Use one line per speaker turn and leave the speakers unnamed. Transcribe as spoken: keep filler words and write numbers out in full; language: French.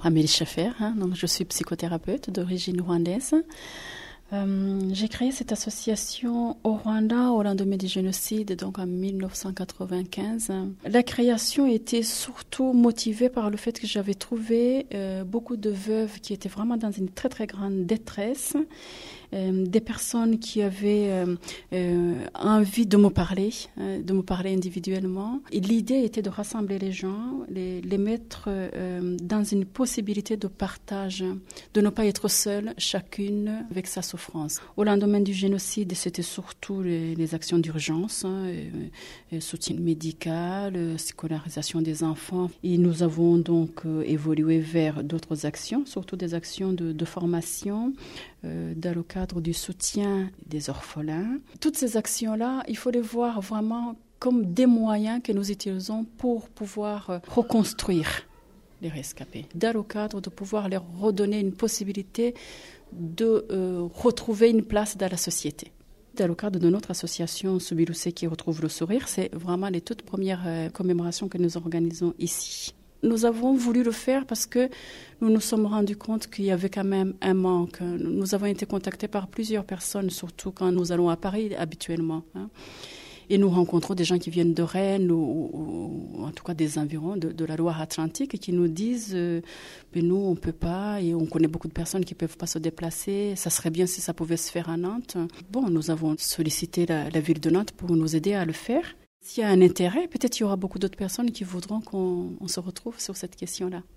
Amélie Schaffer, hein, donc je suis psychothérapeute d'origine rwandaise. Euh, j'ai créé cette association au Rwanda au lendemain du génocide, donc en dix-neuf cent quatre-vingt-quinze. La création était surtout motivée par le fait que j'avais trouvé euh, beaucoup de veuves qui étaient vraiment dans une très très grande détresse, euh, des personnes qui avaient euh, euh, envie de me parler, euh, de me parler individuellement. Et l'idée était de rassembler les gens, les, les mettre euh, dans une possibilité de partage, de ne pas être seule, chacune avec sa souffrance. Au lendemain du génocide, c'était surtout les, les actions d'urgence, hein, et, et soutien médical, scolarisation des enfants. Et nous avons donc euh, évolué vers d'autres actions, surtout des actions de, de formation, euh, dans le cadre du soutien des orphelins. Toutes ces actions-là, il faut les voir vraiment comme des moyens que nous utilisons pour pouvoir euh, reconstruire les rescapés, dans le cadre de pouvoir leur redonner une possibilité de euh, retrouver une place dans la société. Dans le cadre de notre association Subiluce qui retrouve le sourire, c'est vraiment les toutes premières euh, commémorations que nous organisons ici. Nous avons voulu le faire parce que nous nous sommes rendus compte qu'il y avait quand même un manque. Nous avons été contactés par plusieurs personnes, surtout quand nous allons à Paris habituellement, hein. Et nous rencontrons des gens qui viennent de Rennes ou, ou en tout cas des environs de, de la Loire-Atlantique et qui nous disent euh, « nous, on ne peut pas et on connaît beaucoup de personnes qui ne peuvent pas se déplacer. Ça serait bien si ça pouvait se faire à Nantes. » Bon, nous avons sollicité la, la ville de Nantes pour nous aider à le faire. S'il y a un intérêt, peut-être il y aura beaucoup d'autres personnes qui voudront qu'on on se retrouve sur cette question-là.